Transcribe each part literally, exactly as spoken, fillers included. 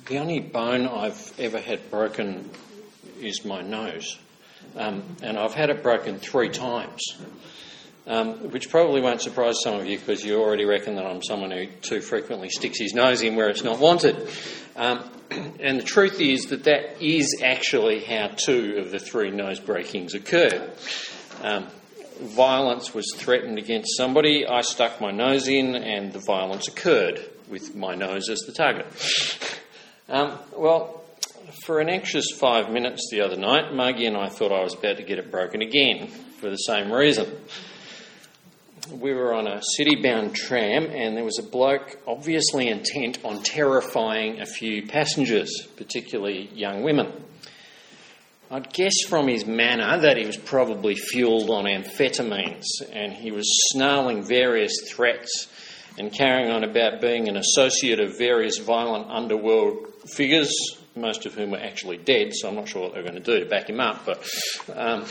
The only bone I've ever had broken is my nose. Um, and I've had it broken three times, um, which probably won't surprise some of you because you already reckon that I'm someone who too frequently sticks his nose in where it's not wanted. Um, and the truth is that that is actually how two of the three nose breakings occurred. Um, violence was threatened against somebody, I stuck my nose in, and the violence occurred with my nose as the target. Um, well, for an anxious five minutes the other night, Margie and I thought I was about to get it broken again for the same reason. We were on a city-bound tram and there was a bloke obviously intent on terrifying a few passengers, particularly young women. I'd guess from his manner that he was probably fueled on amphetamines and he was snarling various threats and carrying on about being an associate of various violent underworld figures, most of whom were actually dead, so I'm not sure what they were going to do to back him up. But um,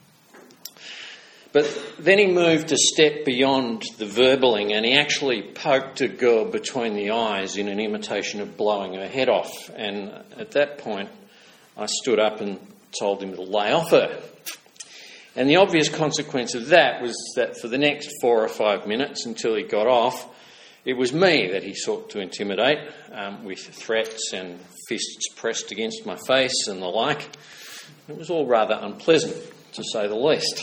but then he moved a step beyond the verballing and he actually poked a girl between the eyes in an imitation of blowing her head off. And at that point, I stood up and told him to lay off her. And the obvious consequence of that was that for the next four or five minutes until he got off, it was me that he sought to intimidate um, with threats and fists pressed against my face and the like. It was all rather unpleasant, to say the least.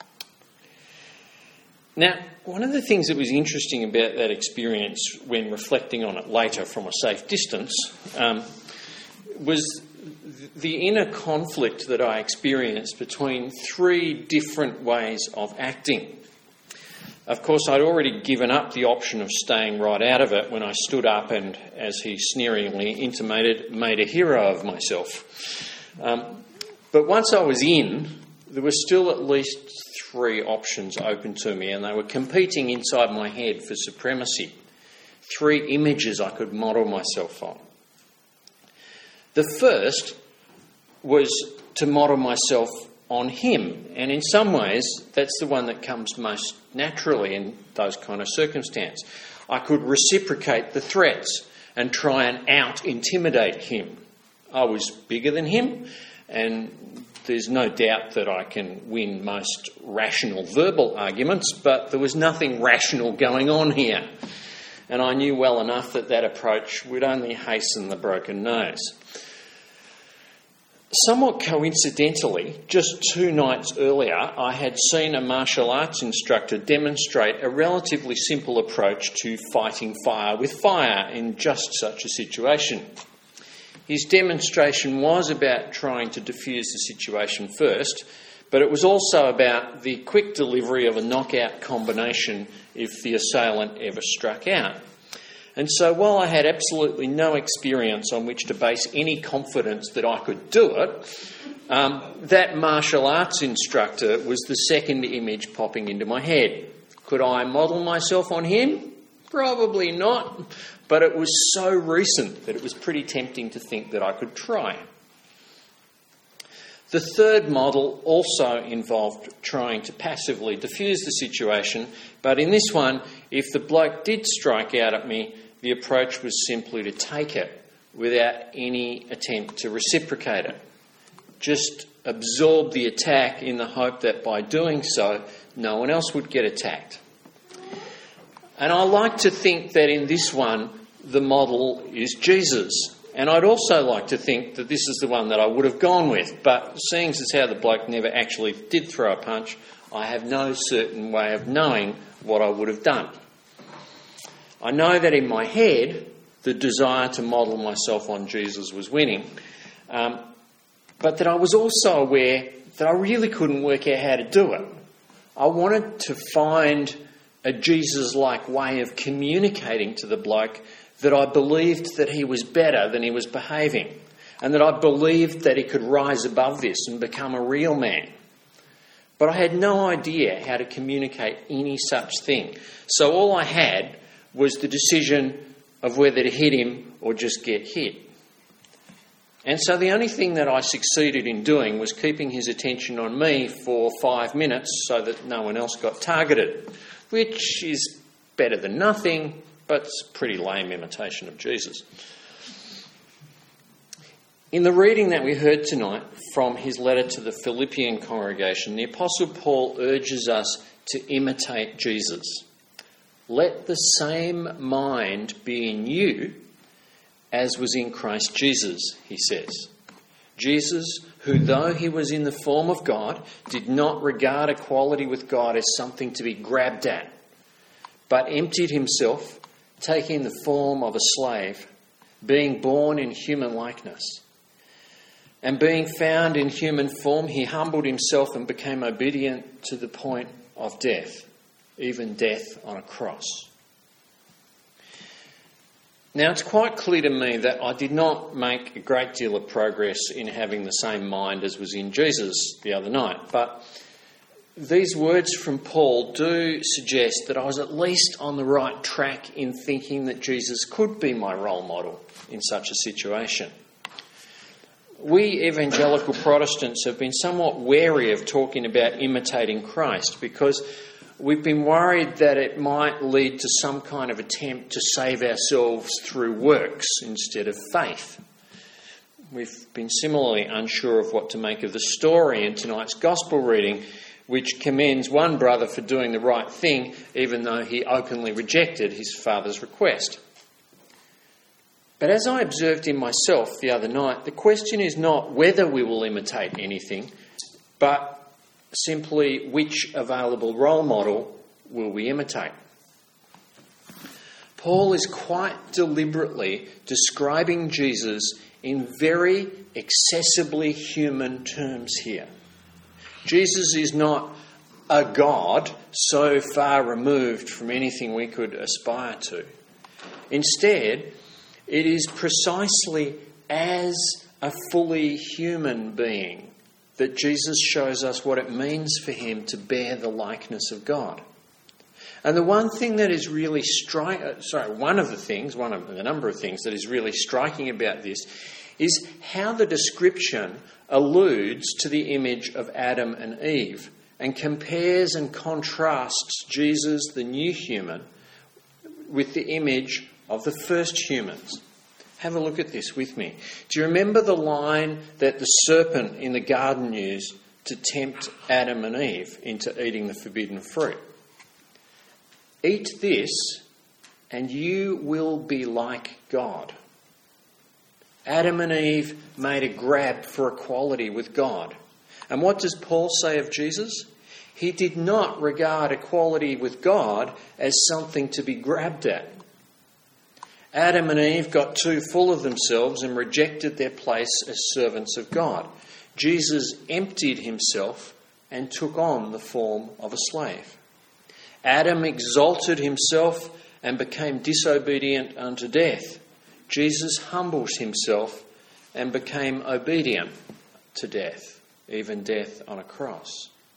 Now, one of the things that was interesting about that experience when reflecting on it later from a safe distance um, was the inner conflict that I experienced between three different ways of acting. Of course, I'd already given up the option of staying right out of it when I stood up and, as he sneeringly intimated, made a hero of myself. Um, but once I was in, there were still at least three options open to me, and they were competing inside my head for supremacy. Three images I could model myself on. The first was to model myself on him, and in some ways that's the one that comes most naturally in those kind of circumstances. I could reciprocate the threats and try and out-intimidate him. I was bigger than him, and there's no doubt that I can win most rational verbal arguments, but there was nothing rational going on here, and I knew well enough that that approach would only hasten the broken nose. Somewhat coincidentally, just two nights earlier, I had seen a martial arts instructor demonstrate a relatively simple approach to fighting fire with fire in just such a situation. His demonstration was about trying to defuse the situation first, but it was also about the quick delivery of a knockout combination if the assailant ever struck out. And so while I had absolutely no experience on which to base any confidence that I could do it, um, that martial arts instructor was the second image popping into my head. Could I model myself on him? Probably not, but it was so recent that it was pretty tempting to think that I could try. The third model also involved trying to passively diffuse the situation, but in this one, if the bloke did strike out at me, the approach was simply to take it without any attempt to reciprocate it. Just absorb the attack in the hope that by doing so, no one else would get attacked. And I like to think that in this one, the model is Jesus. And I'd also like to think that this is the one that I would have gone with. But seeing as how the bloke never actually did throw a punch, I have no certain way of knowing what I would have done. I know that in my head, the desire to model myself on Jesus was winning, um, but that I was also aware that I really couldn't work out how to do it. I wanted to find a Jesus-like way of communicating to the bloke that I believed that he was better than he was behaving, and that I believed that he could rise above this and become a real man. But I had no idea how to communicate any such thing. So all I had was the decision of whether to hit him or just get hit. And so the only thing that I succeeded in doing was keeping his attention on me for five minutes so that no one else got targeted, which is better than nothing, but it's a pretty lame imitation of Jesus. In the reading that we heard tonight from his letter to the Philippian congregation, the Apostle Paul urges us to imitate Jesus. Let the same mind be in you as was in Christ Jesus, he says. Jesus, who though he was in the form of God, did not regard equality with God as something to be grabbed at, but emptied himself, taking the form of a slave, being born in human likeness. And being found in human form, he humbled himself and became obedient to the point of death, even death on a cross. Now, it's quite clear to me that I did not make a great deal of progress in having the same mind as was in Jesus the other night, but these words from Paul do suggest that I was at least on the right track in thinking that Jesus could be my role model in such a situation. We evangelical Protestants have been somewhat wary of talking about imitating Christ because we've been worried that it might lead to some kind of attempt to save ourselves through works instead of faith. We've been similarly unsure of what to make of the story in tonight's Gospel reading, which commends one brother for doing the right thing even though he openly rejected his father's request. But as I observed in myself the other night, the question is not whether we will imitate anything, but simply which available role model will we imitate. Paul is quite deliberately describing Jesus in very accessibly human terms here. Jesus is not a God so far removed from anything we could aspire to. Instead, it is precisely as a fully human being that Jesus shows us what it means for him to bear the likeness of God. And the one thing that is really striking, sorry, one of the things, one of the number of things that is really striking about this is how the description alludes to the image of Adam and Eve and compares and contrasts Jesus, the new human, with the image of the first humans. Have a look at this with me. Do you remember the line that the serpent in the garden used to tempt Adam and Eve into eating the forbidden fruit? Eat this and you will be like God. Adam and Eve made a grab for equality with God. And what does Paul say of Jesus? He did not regard equality with God as something to be grabbed at. Adam and Eve got too full of themselves and rejected their place as servants of God. Jesus emptied himself and took on the form of a slave. Adam exalted himself and became disobedient unto death. Jesus humbles himself and became obedient to death, even death on a cross.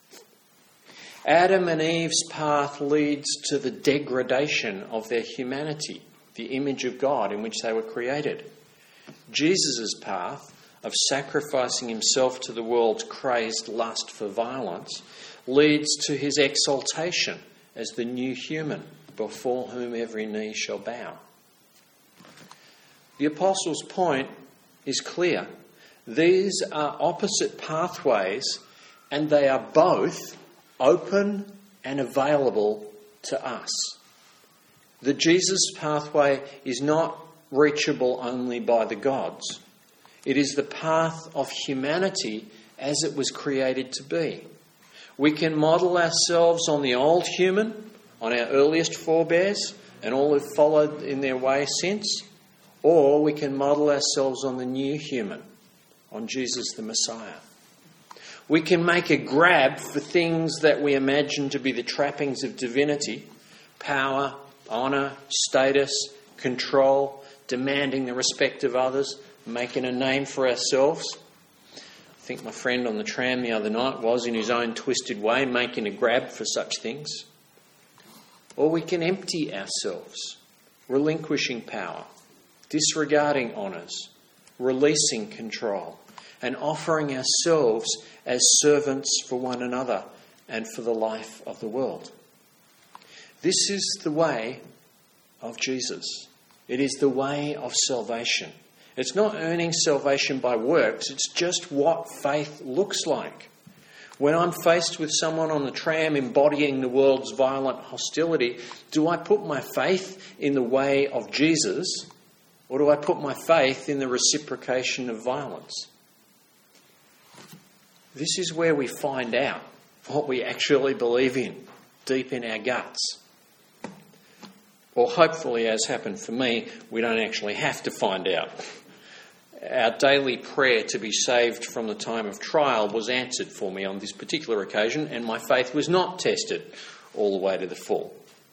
Adam and Eve's path leads to the degradation of their humanity, the image of God in which they were created. Jesus' path of sacrificing himself to the world's crazed lust for violence leads to his exaltation as the new human before whom every knee shall bow. The Apostle's point is clear. These are opposite pathways and they are both open and available to us. The Jesus pathway is not reachable only by the gods. It is the path of humanity as it was created to be. We can model ourselves on the old human, on our earliest forebears, and all who've followed in their way since, or we can model ourselves on the new human, on Jesus the Messiah. We can make a grab for things that we imagine to be the trappings of divinity, power, honour, status, control, demanding the respect of others, making a name for ourselves. I think my friend on the tram the other night was, in his own twisted way, making a grab for such things. Or we can empty ourselves, relinquishing power, disregarding honours, releasing control, and offering ourselves as servants for one another and for the life of the world. This is the way of Jesus. It is the way of salvation. It's not earning salvation by works. It's just what faith looks like. When I'm faced with someone on the tram embodying the world's violent hostility, do I put my faith in the way of Jesus, or do I put my faith in the reciprocation of violence? This is where we find out what we actually believe in, deep in our guts. Or hopefully, as happened for me, we don't actually have to find out. Our daily prayer to be saved from the time of trial was answered for me on this particular occasion, and my faith was not tested all the way to the full.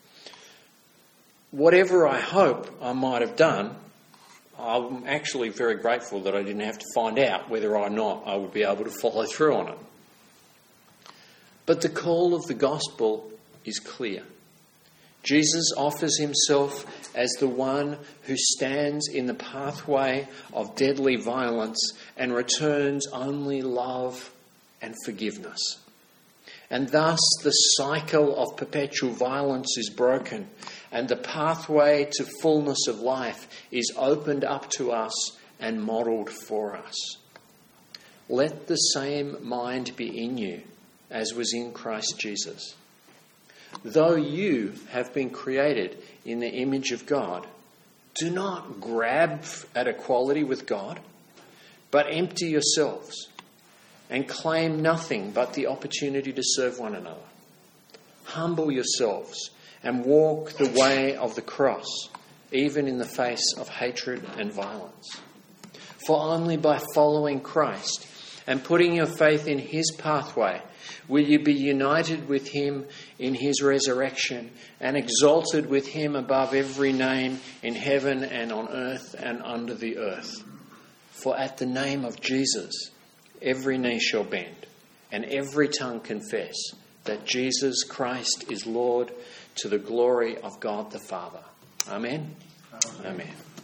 Whatever I hope I might have done, I'm actually very grateful that I didn't have to find out whether or not I would be able to follow through on it. But the call of the gospel is clear. Jesus offers himself as the one who stands in the pathway of deadly violence and returns only love and forgiveness. And thus the cycle of perpetual violence is broken, and the pathway to fullness of life is opened up to us and modelled for us. Let the same mind be in you as was in Christ Jesus. Though you have been created in the image of God, do not grab at equality with God, but empty yourselves and claim nothing but the opportunity to serve one another. Humble yourselves and walk the way of the cross, even in the face of hatred and violence. For only by following Christ and putting your faith in his pathway will you be united with him in his resurrection and exalted with him above every name in heaven and on earth and under the earth. For at the name of Jesus, every knee shall bend and every tongue confess that Jesus Christ is Lord, to the glory of God the Father. Amen. Amen. Amen.